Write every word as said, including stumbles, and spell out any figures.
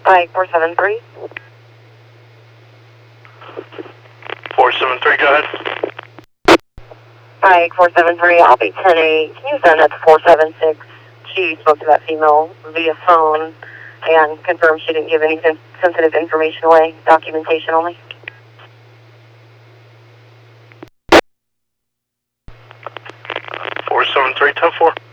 Hi, four seven three. four seven three, go ahead. Hi, four seven three. I'll be ten eight. Can you send that to four seven six? She spoke to that female via phone and confirmed she didn't give any sen sensitive information away, documentation only. four seven three, ten four.